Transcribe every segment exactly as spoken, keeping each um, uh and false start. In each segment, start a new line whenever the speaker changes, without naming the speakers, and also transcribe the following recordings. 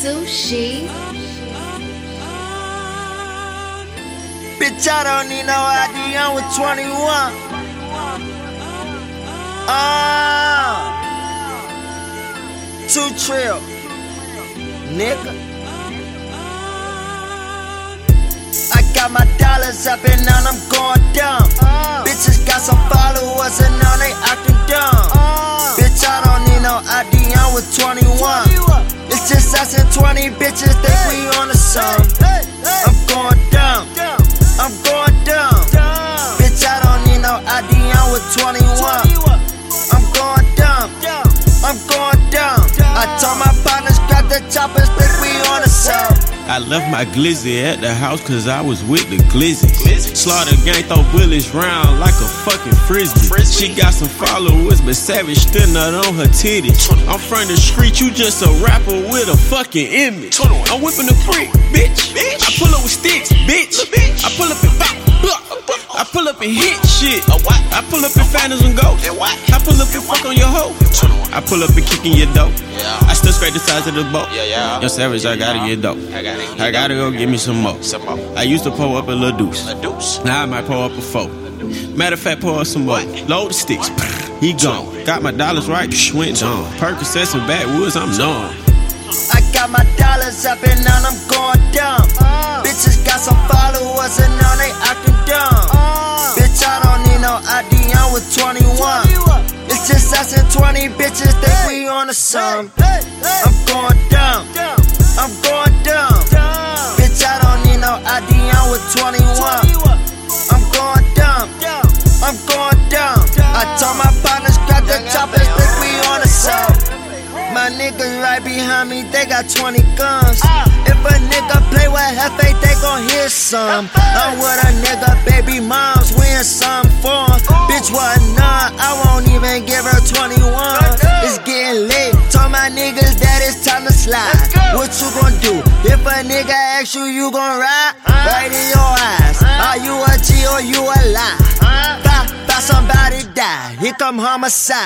Sushi.
Bitch, I don't need no I D, I'm with twenty-one. Ah, two trill, nigga. I got my dollars up and now I'm going dumb. Uh, Bitches got some followers and now they acting dumb. Uh, Bitch, I don't need no I D, I'm with twenty-one. It's just us and twenty bitches think hey, we on the song. Hey, hey, I'm going dumb. I'm going dumb. Bitch, I don't need no I D, I'm with twenty-one. I'm going dumb. I'm going dumb. I told my partners, grab the choppers, think we on the song.
I left my glizzy at the house cause I was with the glizzy. Slaughter gang throw bullets round like a fucking frisbee. She got some followers but savage still not on her titties. I'm from the street, you just a rapper with a fucking image. I'm whipping the freak, bitch. I pull up with sticks, bitch. I pull up and pop. I pull up and hit shit. I pull up and finals and go. I pull up and fuck on your hoe. I pull up and kick in your dope. I still scrape the size of the boat. Yo, Savage, I gotta get dope. I gotta go get me some more. I used to pull up a little deuce. Now I might pull up a four. Matter of fact, pull up some more. Load the sticks. He gone. Got my dollars right. Went on. Percocets and backwoods, I'm numb.
I got my dollars up and now I'm going dumb. Uh, Bitches got some followers and now they acting dumb. Uh, Bitch, I don't need no I D, I'm with twenty-one. It's just us and twenty bitches think we on the song. I'm going dumb. I'm going dumb. Bitch, I don't need no I D, I'm with twenty-one. I'm going dumb. I'm going dumb. I told my partners, grab the choppers, think we on the song. My niggas right behind me, they got twenty guns. If a nigga play with Hefe, they gon' hear some. I'm with a nigga, baby moms, we in some form. Bitch, what none, I won't even give her twenty-one. It's getting late, told my niggas that it's time to slide. What you gon' do? If a nigga asks you, you gon' ride? Right in your eyes, are you a G or you a lie? Thought, thought somebody died, here come homicide.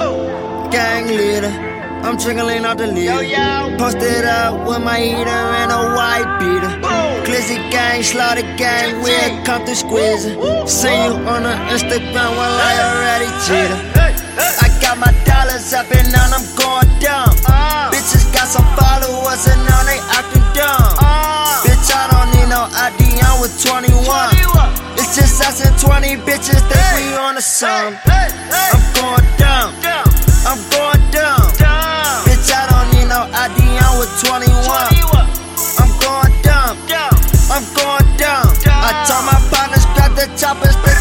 Gang leader, I'm trickling out the leader. Posted up with my heater and a white beater. Glizzy gang, slaughter gang, we'll come to squeezing. See you on the Instagram while I already cheated. I got my dollars up and now I'm going dumb. Bitches got some followers and now they acting dumb. Bitch, I don't need no I D, I'm with twenty-one. It's just us and twenty bitches think we on the song. I'm going dumb. I'm going dumb. Bitch, I don't need no I D, I'm with twenty-one. I'm going dumb. I'm going dumb. I told my partners, grab the choppers.